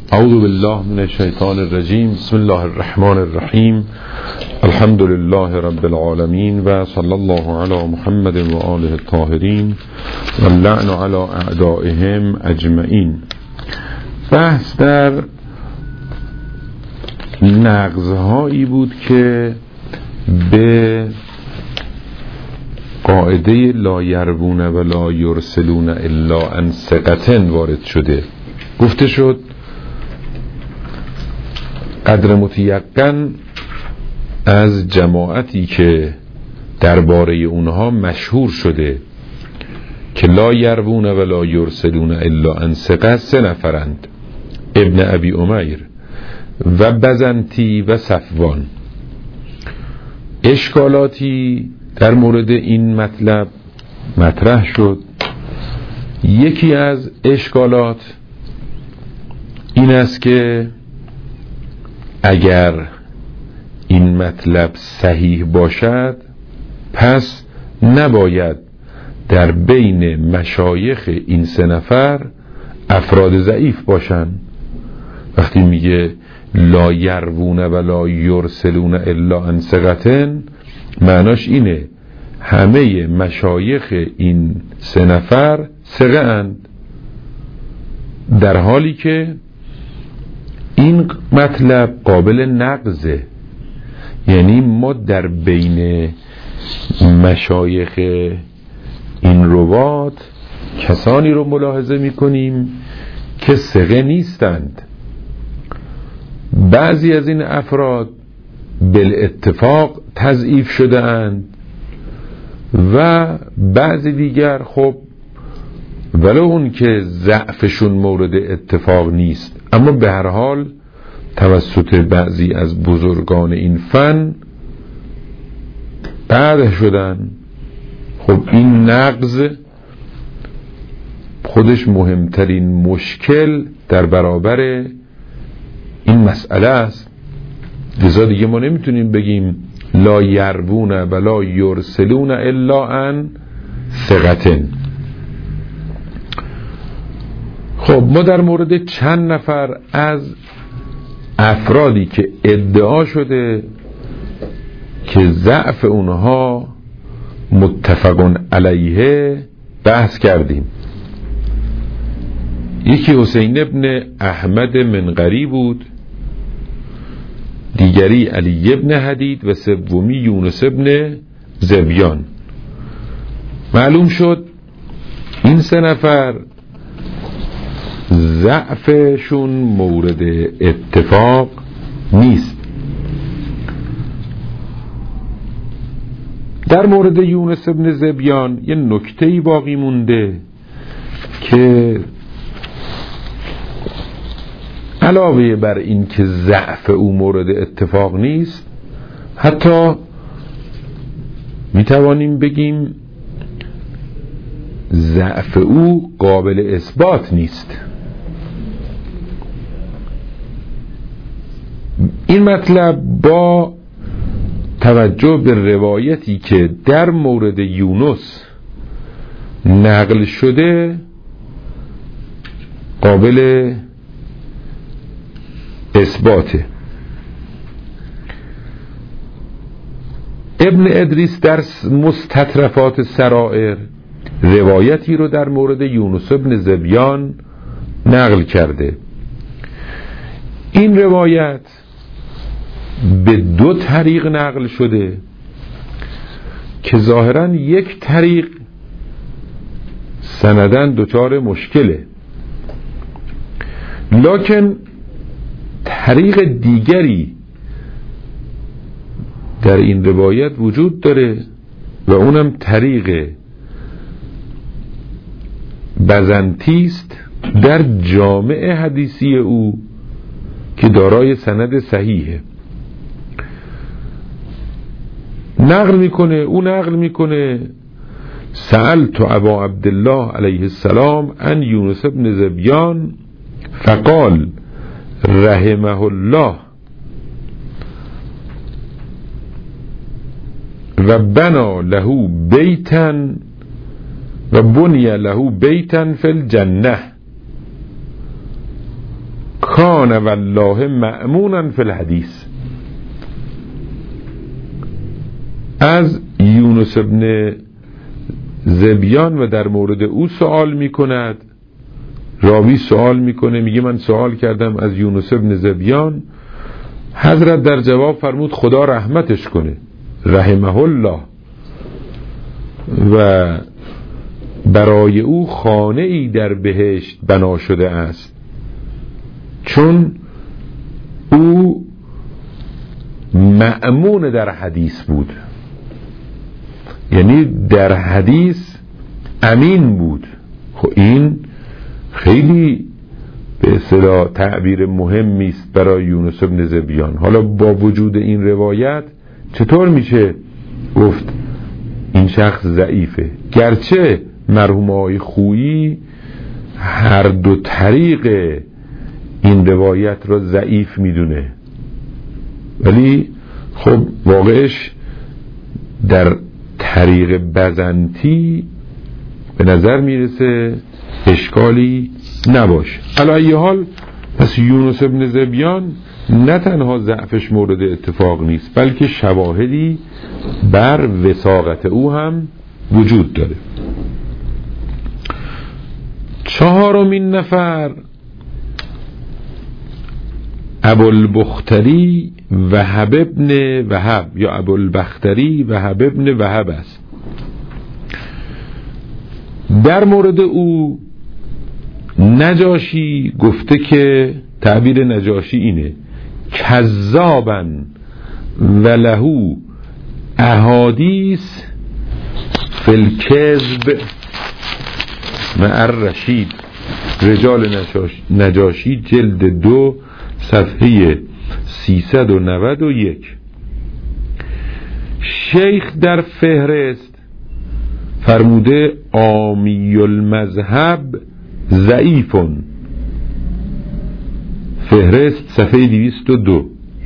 اعوذ بالله من الشیطان الرجیم. بسم الله الرحمن الرحیم. الحمد لله رب العالمین و صلی الله علی محمد و آله الطاهرین و اللعن علی اعدائهم اجمعین. بحث در نقض‌هایی بود که به قاعده لا یربون و لا یرسلون الا عن ثقة وارد شده. گفته شد قدر متیقن از جماعتی که درباره اونها مشهور شده که لا یربون و لا یرسلون الا عن ثقة 3 نفرند: ابن ابی امیر و بزنتی و صفوان. اشکالاتی در مورد این مطلب مطرح شد. یکی از اشکالات این است که اگر این مطلب صحیح باشد پس نباید در بین مشایخ این 3 نفر افراد ضعیف باشند. وقتی میگه لا یروون و لا یرسلون الا عن ثقة، معناش اینه همه مشایخ این 3 نفر ثقه اند، در حالی که این مطلب قابل نقضه. یعنی ما در بین مشایخ این روات کسانی رو ملاحظه میکنیم که ثقه نیستند. بعضی از این افراد بالاتفاق تضعیف شده اند و بعضی دیگر خب ولو اون که ضعفشون مورد اتفاق نیست، اما به هر حال توسط بعضی از بزرگان این فن قدح شدن. خب این نقض خودش مهمترین مشکل در برابر این مسئله است. لذا دیگه ما نمیتونیم بگیم لا یربون و لا یرسلون الا عن ثقة. خب ما در مورد چند نفر از افرادی که ادعا شده که ضعف اونها متفق علیه بحث کردیم. یکی حسین ابن احمد منقری بود، دیگری علی ابن حدید و سومی یونس ابن زبیان. معلوم شد این 3 نفر ضعفشون مورد اتفاق نیست. در مورد یونس ابن زبیان یه نکته‌ای باقی مونده که علاوه بر این که ضعف او مورد اتفاق نیست، حتی میتوانیم بگیم ضعف او قابل اثبات نیست. این مطلب با توجه به روایتی که در مورد یونس نقل شده قابل اثباته. ابن ادریس در مستطرفات سرائر روایتی رو در مورد یونس ابن زبیان نقل کرده. این روایت به 2 طریق نقل شده که ظاهراً یک طریق سندن دچار مشکله، لکن طریق دیگری در این روایت وجود داره و اونم طریق بزنتی است در جامع حدیثی او که دارای سند صحیحه. نقل میکنه سألت ابا عبدالله علیه السلام عن یونس ابن زبیان فقال رحمه الله و بنا له بیتا و بنی له بیتا فی الجنه کان والله مأمونا فی الحدیث. از یونس ابن زبیان و در مورد او سوال میکند. راوی سوال میکنه، میگه من سوال کردم از یونس ابن زبیان، حضرت در جواب فرمود خدا رحمتش کنه، رحمه الله، و برای او خانه ای در بهشت بنا شده است، چون او مأمون در حدیث بود، یعنی در حدیث امین بود. خب این خیلی به اصطلاح تعبیر مهمی است برای یونس ابن زبیان. حالا با وجود این روایت چطور میشه گفت این شخص ضعیفه؟ گرچه مرحوم آقای خویی هر دو طریق این روایت را ضعیف میدونه، ولی خب واقعش در طریق بزنتی به نظر میرسه اشکالی نباشه. علی ای حال پس یونس ابن زبیان نه تنها ضعفش مورد اتفاق نیست، بلکه شواهدی بر وثاقت او هم وجود داره. چهارمین نفر ابوالبختری وهب ابن وهب یا ابوالبختری وهب ابن وهب است. در مورد او نجاشی گفته که تعبیر نجاشی اینه: کذابا ولهو احادیث فی الکذب مع الرشید. رجال نجاشی جلد 2 صفحه 391. شیخ در فهرست فرموده عامی المذهب ضعیفون. فهرست صفحه 202.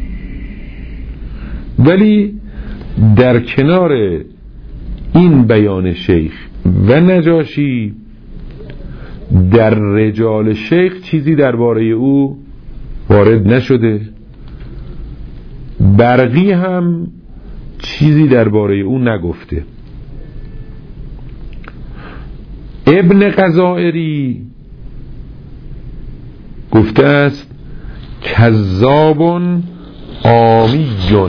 ولی در کنار این بیان شیخ و نجاشی در رجال شیخ چیزی درباره او وارد نشده. برقی هم چیزی درباره او نگفته. ابن قزائری گفته است کذابون عامیون.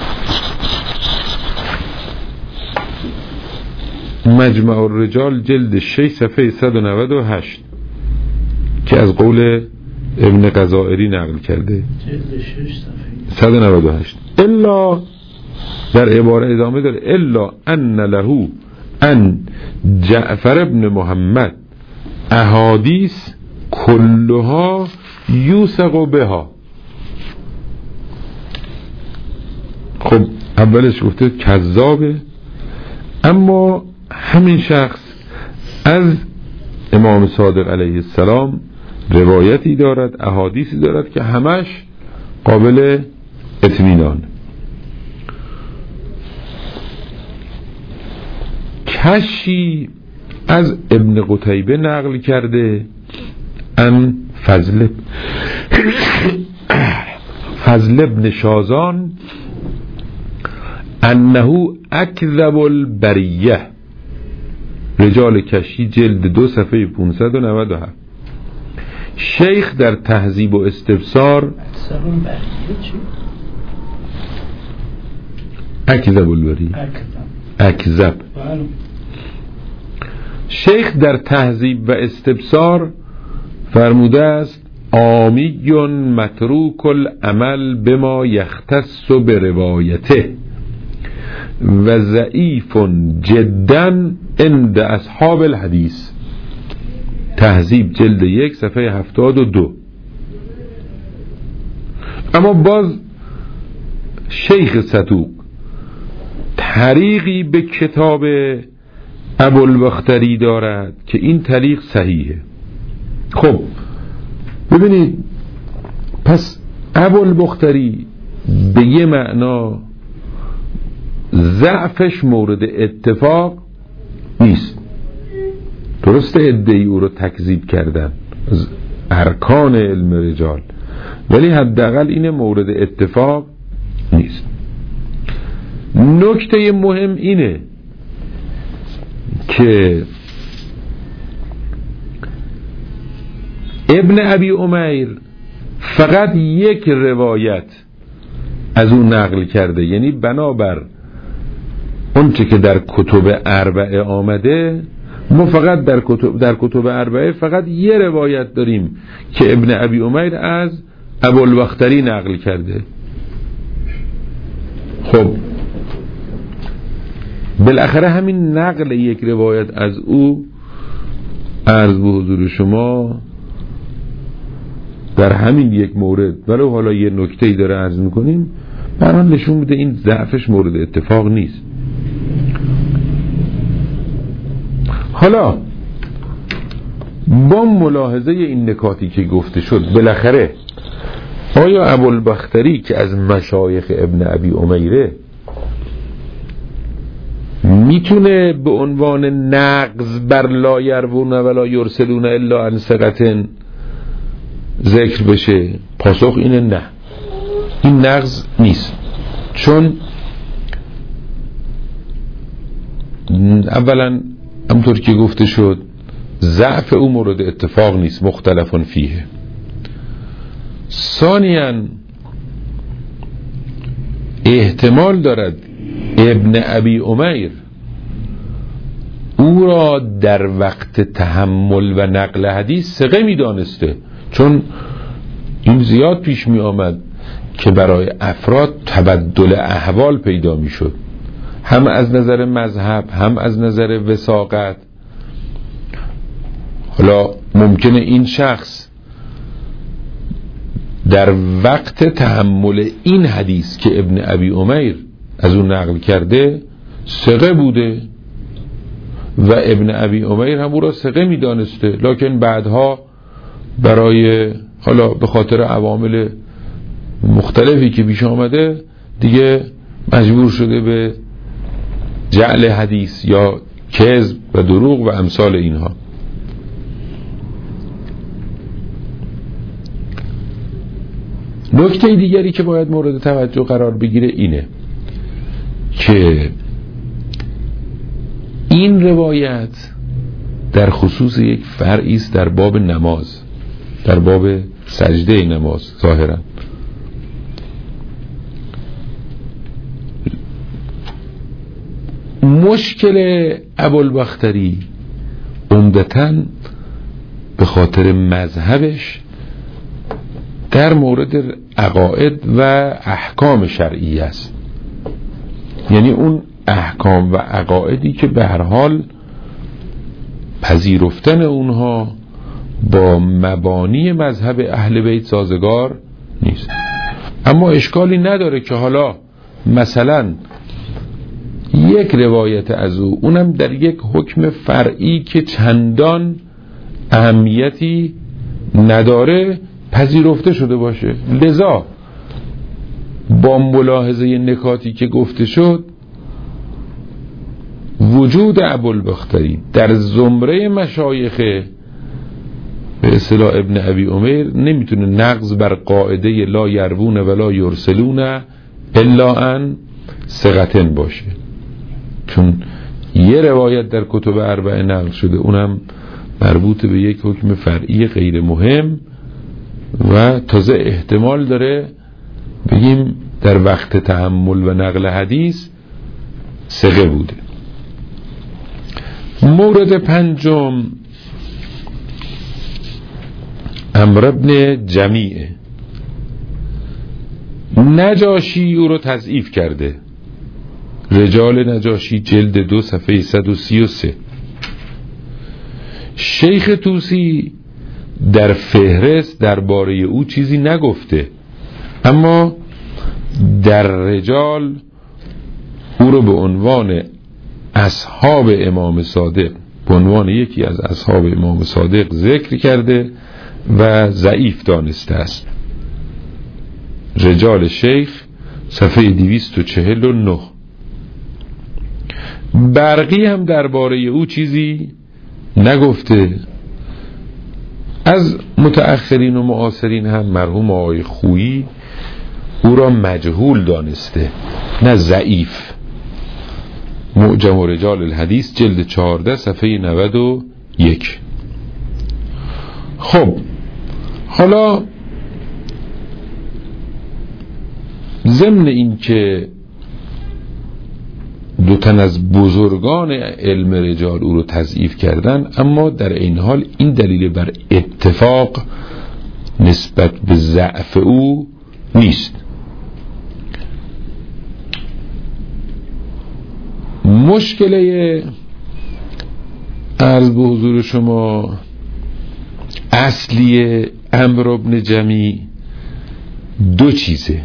مجمع الرجال جلد 6 صفحه 198 که از قول ابن قزائری نقل کرده. جلد 6 صفحه 198. الا در عباره ادامه داره الا ان له ان جعفر ابن محمد احادیث کلها یوثق بها. خب اولش گفته کذابه، اما همین شخص از امام صادق علیه السلام روایتی دارد، احادیثی دارد که همش قابل اطمینان. کشی از ابن قتیبه نقل کرده ان فضل ابن شازان انه اکذب البریه. رجال کشی جلد 2 صفحه 597. شیخ در تهذیب و استبصار اکذب البریه اکذب. شیخ در تهذیب و استبصار فرموده است عامی متروک العمل بما یختص بروایته و ضعیف جدا عند اصحاب الحدیث. تهذیب جلد 1 صفحه 72. اما باز شیخ صدوق طریقی به کتاب ابوالبختری دارد که این طریق صحیحه. خب ببینید، پس ابوالبختری به یه معنا ضعفش مورد اتفاق نیست. درسته ادعی او رو تکذیب کردن از ارکان علم رجال، ولی حداقل این مورد اتفاق نیست. نکته مهم اینه که ابن ابی امیر فقط یک روایت از اون نقل کرده، یعنی بنابر اونچه که در کتب اربعه آمده ما فقط در کتب اربعه فقط یه روایت داریم که ابن ابی امیر از ابوالبختری نقل کرده. خب بالاخره همین نقل یک روایت از او عرض به حضور شما در همین یک مورد ولو حالا یه نکته‌ای داره عرض میکنیم برام نشون میده این ضعفش مورد اتفاق نیست. حالا با ملاحظه این نکاتی که گفته شد بالاخره آیا ابوالبختری که از مشایخ ابن ابی امیره میتونه به عنوان نقض بر لا یروون ولا یرسلون الا عن ثقة ذکر بشه؟ پاسخ اینه نه، این نقض نیست. چون اولا همطور که گفته شد ضعف او مورد اتفاق نیست، مختلف فیه. ثانیاً احتمال دارد ابن ابی امیر او را در وقت تحمل و نقل حدیث ثقه می دانسته، چون این زیاد پیش می آمد که برای افراد تبدل احوال پیدا می شد، هم از نظر مذهب هم از نظر وثاقت. حالا ممکنه این شخص در وقت تحمل این حدیث که ابن ابی امیر از اون نقل کرده ثقه بوده و ابن ابی امیر هم او را ثقه می دانسته، لکن بعدها برای حالا به خاطر عوامل مختلفی که پیش آمده دیگه مجبور شده به جعل حدیث یا کذب و دروغ و امثال اینها. نکته دیگری که باید مورد توجه قرار بگیره اینه که این روایت در خصوص یک فرعی است در باب نماز، در باب سجده نماز. ظاهرا مشکل ابوالبختری عمدتاً به خاطر مذهبش در مورد عقاید و احکام شرعی است، یعنی اون احکام و عقایدی که به هر حال پذیرفتن اونها با مبانی مذهب اهل بیت سازگار نیست. اما اشکالی نداره که حالا مثلا یک روایت از او، اونم در یک حکم فرعی که چندان اهمیتی نداره، پذیرفته شده باشه. لذا با ملاحظه نکاتی که گفته شد وجود ابوالبختری در زمره مشایخ به اصطلاح ابن ابی امیر نمیتونه نقض بر قاعده لا یروون ولا یرسلون الا عن ثقة باشه، چون یه روایت در کتب اربعه نقل شده، اونم مربوط به یک حکم فرعی غیر مهم و تازه احتمال داره بگیم در وقت تحمل و نقل حدیث ثقه بوده. مورد پنجم عمرو ابن جمیعه. نجاشی او رو تضعیف کرده. رجال نجاشی جلد 2 صفحه 133. شیخ طوسی در فهرست درباره او چیزی نگفته، اما در رجال او رو به عنوان اصحاب امام صادق، به عنوان یکی از اصحاب امام صادق ذکر کرده و ضعیف دانسته است. رجال شیخ صفحه 249. برقی هم درباره او چیزی نگفته، از متأخرین و معاصرین هم مرحوم آقای خویی او را مجهول دانسته نه ضعیف. معجم رجال الحدیث جلد 14 صفحه 91. خب حالا ضمن این که دو تن از بزرگان علم رجال او رو تضعیف کردن، اما در این حال این دلیل بر اتفاق نسبت به ضعف او نیست. مشکله عرض به حضور شما اصلی عمرو بن جمی دو چیزه.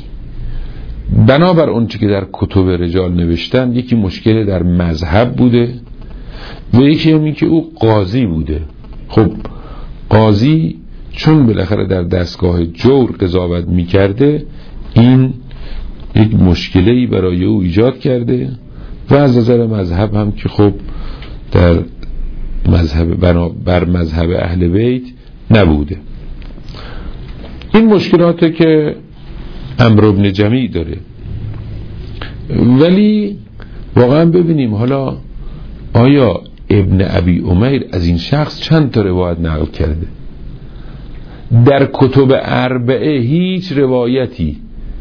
بنابر اون چی که در کتب رجال نوشتن، یکی مشکل در مذهب بوده و یکی هم این که او قاضی بوده. خب قاضی چون بالاخره در دستگاه جور قضاوت میکرده، این یک مشکلی برای او ایجاد کرده و از نظر مذهب هم که خب در مذهب بر مذهب اهل بیت نبوده. این مشکلاته که عمرو بن جمی داره. ولی واقعا ببینیم حالا آیا ابن ابی امیر از این شخص چند تا روایت نقل کرده؟ در کتب اربعه هیچ روایتی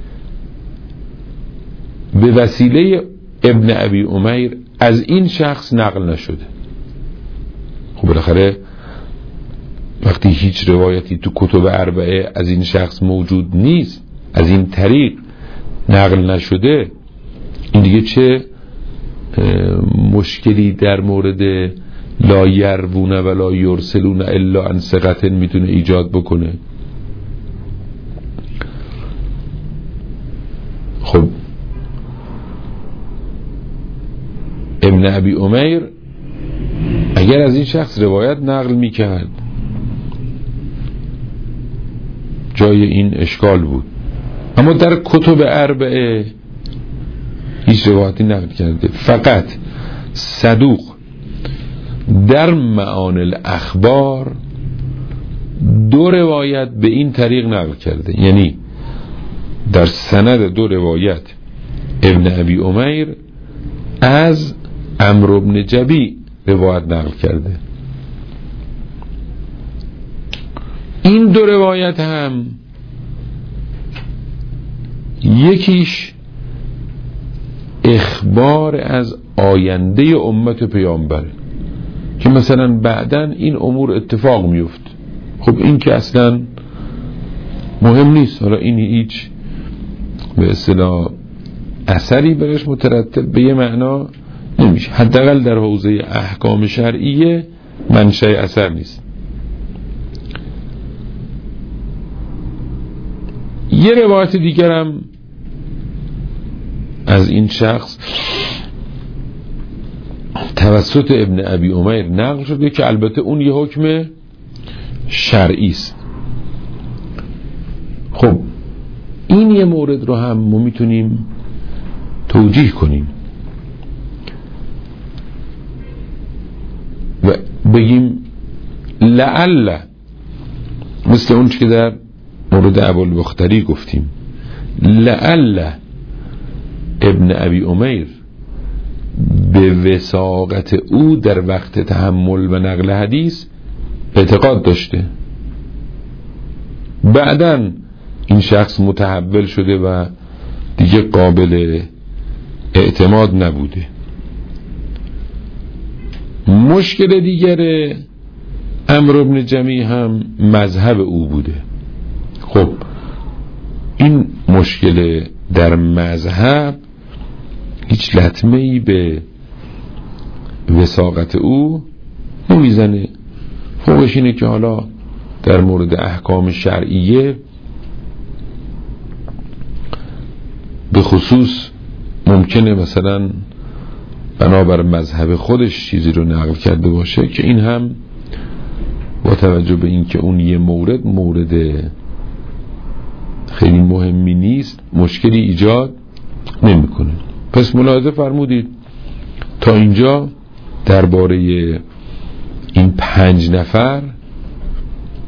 به وسیله ابن ابی امیر از این شخص نقل نشده. خب بالاخره وقتی هیچ روایتی تو کتب اربعه از این شخص موجود نیست، از این طریق نقل نشده، این دیگه چه مشکلی در مورد لا یروون و لا یرسلون الا عن ثقة میتونه ایجاد بکنه؟ خب ابن ابی امیر اگر از این شخص روایت نقل میکرد جای این اشکال بود، اما در کتب اربعه هیچ روایتی نقل کرده. فقط صدوق در معانی الاخبار دو روایت به این طریق نقل کرده، یعنی در سند دو روایت ابن ابی امیر از عمرو بن جمی روایت نقل کرده. این دو روایت هم یکیش اخبار از آینده امت پیامبر که مثلا بعدن این امور اتفاق میفت. خب این که اصلا مهم نیست، حالا این هیچ به اصطلاح اثری برش مترتب به یه معنا نمیشه، حداقل در حوزه احکام شرعیه منشأ اثر نیست. یه روایت دیگرم از این شخص توسط ابن ابی امیر نقل شده که البته اون یه حکم شرعی است. خب این یه مورد رو هم ما میتونیم توجیه کنیم و بگیم لعل، مثل اون که در مورد ابوالبختری گفتیم، لعل ابن ابی امیر به وثاقت او در وقت تحمل و نقل حدیث اعتقاد داشته، بعدن این شخص متحول شده و دیگه قابل اعتماد نبوده. مشکل دیگر عمرو بن جمی هم مذهب او بوده. خب این مشکل در مذهب هیچ لطمه‌ای به وثاقت او نمیزنه. فوقش اینه که حالا در مورد احکام شرعیه به خصوص ممکنه مثلا بنابر مذهب خودش چیزی رو نقل کرده باشه که این هم با توجه به این که اون یه مورد خیلی مهمی نیست مشکلی ایجاد نمیکنه. پس ملاحظه فرمودید تا اینجا درباره این 5 نفر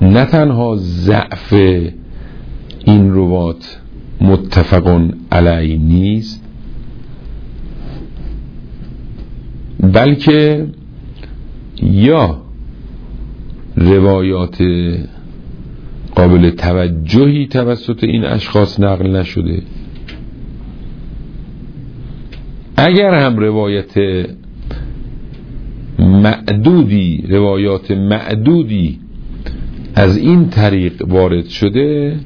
نه تنها ضعف این روات متفق علیه نیست، بلکه یا روایات قابل توجهی توسط این اشخاص نقل نشده، اگر هم روایات معدودی از این طریق وارد شده،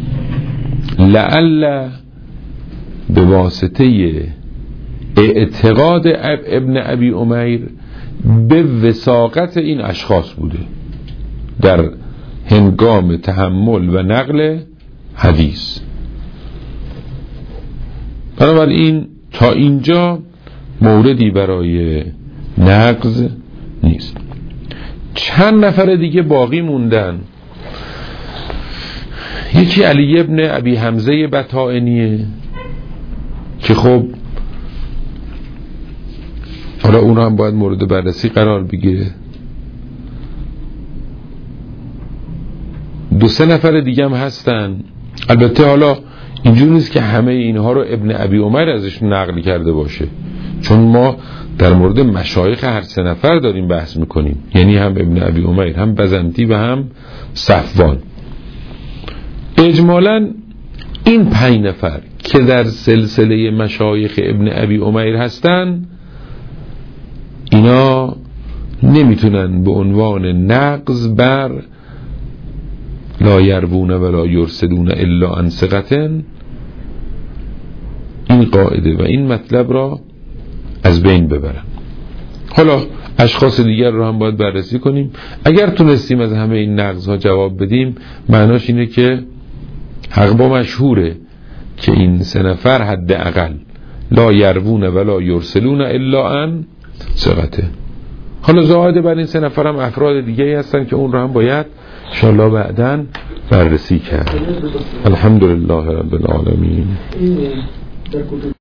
لعل به واسطه اعتقاد ابن ابی امیر به وثاقت این اشخاص بوده در هنگام تحمل و نقل حدیث. بنابراین تا اینجا موردی برای نقض نیست. چند نفر دیگه باقی موندن. یکی علی ابن ابی حمزه بطائنیه که خب حالا اون هم باید مورد بررسی قرار بگیره. 2-3 نفر دیگه هم هستن. البته حالا اینجور نیست که همه اینها رو ابن ابی عمر ازش نقل کرده باشه، چون ما در مورد مشایخ هر 3 نفر داریم بحث میکنیم، یعنی هم ابن ابی عمر، هم بزنتی و هم صفوان. اجمالاً این 5 نفر که در سلسله مشایخ ابن ابی عمر هستن، اینا نمیتونن به عنوان نقض بر لا یروون ولا یرسلون الا عن ثقة این قاعده و این مطلب را از بین ببرن. حالا اشخاص دیگر رو هم باید بررسی کنیم. اگر تونستیم از همه این نقض‌ها جواب بدیم، معناش اینه که حق با مشهوره که این 3 نفر حداقل لا یروون ولا یرسلون الا عن ثقة. حالا زائد بر این 3 نفر هم افراد دیگه هستن که اون رو هم باید انشاءالله بعداً بررسی کرد. الحمدلله رب العالمین.